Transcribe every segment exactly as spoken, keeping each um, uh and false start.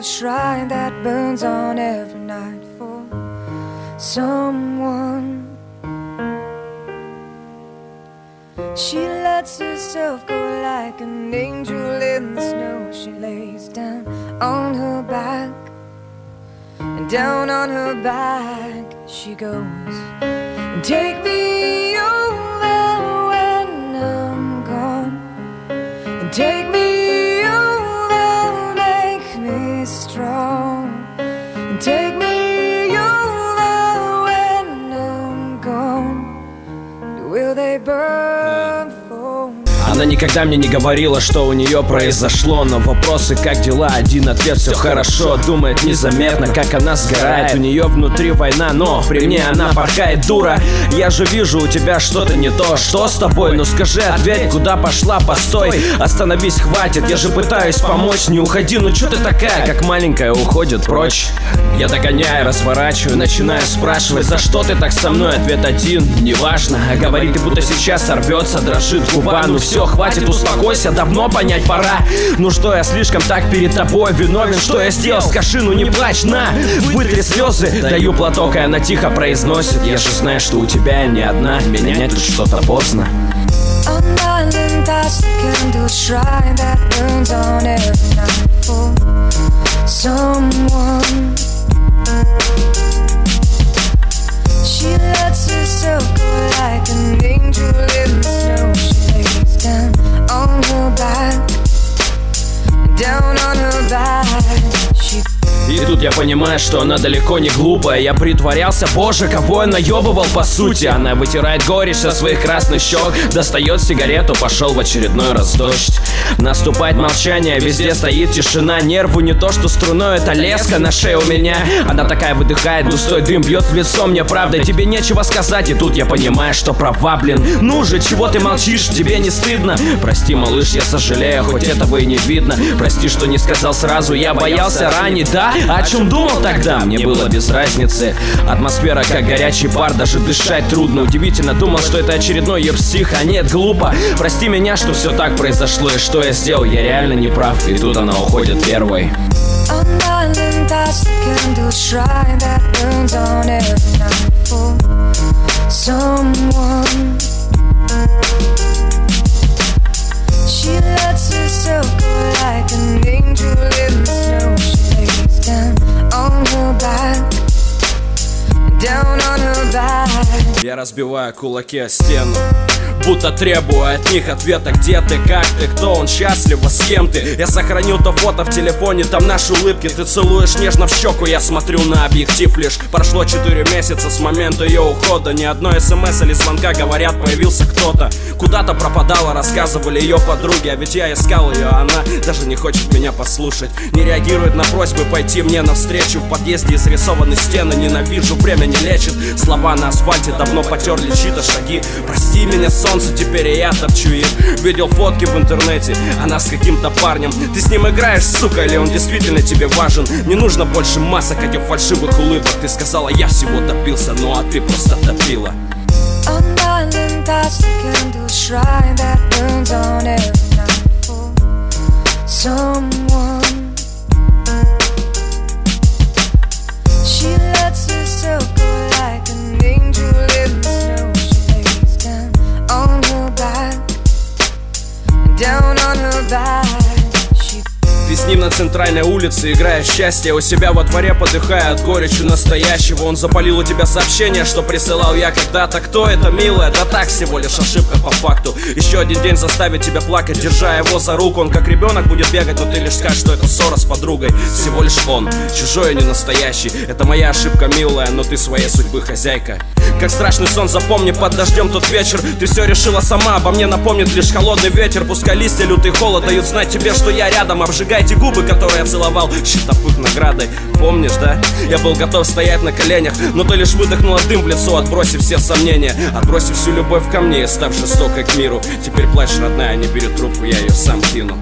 candle shrine that burns on every night for someone. She lets herself go like an angel in the snow. She lays down on her back, and down on her back she goes. And take me over when I'm gone, and take me over, make me strong, and take me over when I'm gone. Will they burn for me? Она никогда мне не говорила, что у нее произошло, но вопросы, как дела, один ответ: все хорошо. Думает незаметно, как она сгорает. У нее внутри война, но при мне она порхает. Дура, я же вижу, у тебя что-то не то. Что с тобой? Ну скажи, ответь, куда пошла? Постой, остановись, хватит. Я же пытаюсь помочь, не уходи. Ну чё ты такая, как маленькая, уходит прочь? Я догоняю, разворачиваю, начинаю спрашивать: за что ты так со мной? Ответ один: неважно. А говорит, и будто сейчас сорвется, дрожит губа. Ну все, хватит, успокойся, давно понять пора. Ну что, я слишком так перед тобой виновен? Что я сделал? Скажи, ну не плачь, на, вытри слезы. Даю платок, и она тихо произносит: я же знаю, что у тебя не одна, менять тут что-то поздно. She lets herself go like an angel in the snow. She lays down on her back, down on her back. She И тут я понимаю, что она далеко не глупая. Я притворялся, боже, кого я наебывал по сути. Она вытирает горечь со своих красных щек, достает сигарету, пошел в очередной раз дождь. Наступает молчание, везде стоит тишина. Нерву не то, что струной, это леска на шее у меня. Она такая выдыхает, густой дым бьет в лицо мне, правда, тебе нечего сказать. И тут я понимаю, что права, блин. Ну же, чего ты молчишь, тебе не стыдно? Прости, малыш, я сожалею, хоть этого и не видно. Прости, что не сказал сразу, я боялся ранить, да? О чем думал тогда? Мне было без разницы. Атмосфера как горячий пар, даже дышать трудно. Удивительно, думал, что это очередной еб-псих, а нет, глупо. Прости меня, что все так произошло, и что я сделал, я реально не прав. И тут она уходит первой. She lets herself go like an angel in the snow. She lays down on her back, down on her back. Я разбиваю кулаки о стену, будто требую от них ответа: где ты, как ты, кто он, счастлива, с кем ты. Я сохранил то фото в телефоне, там наши улыбки. Ты целуешь нежно в щеку, я смотрю на объектив лишь. Прошло четыре месяца с момента ее ухода. Ни одной смс или звонка, говорят, появился кто-то. Куда-то пропадала, рассказывали ее подруги. А ведь я искал ее, а она даже не хочет меня послушать. Не реагирует на просьбы пойти мне навстречу. В подъезде изрисованы стены, ненавижу, время не лечит. Слова на асфальте давно потерли чьи-то шаги. Прости меня, солнце, теперь и я топчу их. Видел фотки в интернете, она с каким-то парнем. Ты с ним играешь, сука, или он действительно тебе важен? Не нужно больше масок, этих фальшивых улыбок. Ты сказала, я всего добился, ну а ты просто топила. Down on her back. She... Ты с ним на центральной улице, играя счастье. У себя во дворе подыхая от горечи настоящего. Он запалил у тебя сообщение, что присылал я когда-то. Кто это, милая? Да так, всего лишь ошибка по факту. Еще один день заставит тебя плакать, держа его за руку. Он как ребенок будет бегать, но ты лишь скажешь, что это ссора с подругой. Всего лишь он, чужой, а не настоящий. Это моя ошибка, милая, но ты своей судьбы хозяйка. Как страшный сон, запомни под дождем тот вечер. Ты все решила сама, обо мне напомнит лишь холодный ветер. Пускай листья лютый холод дают знать тебе, что я рядом. Обжигайте губы, которые я целовал, считав их наградой. Помнишь, да? Я был готов стоять на коленях, но ты лишь выдохнула дым в лицо, отбросив все сомнения, отбросив всю любовь ко мне и став жестокой к миру. Теперь плачь, родная, не бери трубку, я ее сам кину.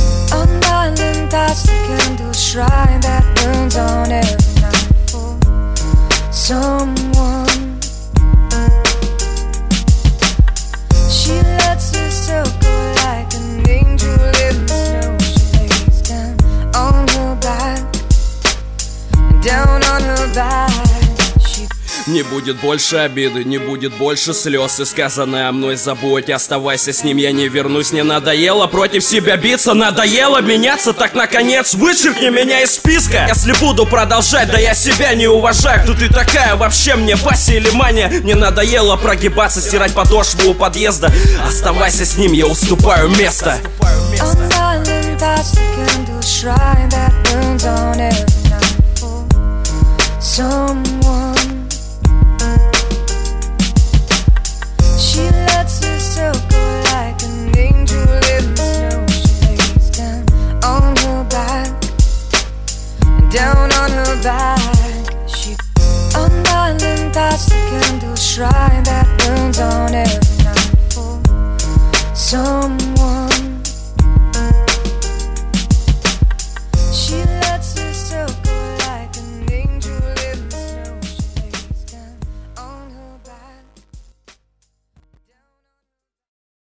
She lets herself go like an angel in the snow. She lays down on her back, down on her back. She Не будет больше обиды, не будет больше слез. И сказанное мной забудь, оставайся с ним, я не вернусь. Не надоело против себя биться, надоело меняться. Так наконец вычеркни меня из списка. Если буду продолжать, да я себя не уважаю. Кто ты такая вообще, мне Вася или Маня? Мне надоело прогибаться, стирать подошву у подъезда. Оставайся с ним, я уступаю место. on silent past the candle shrine that burns on air.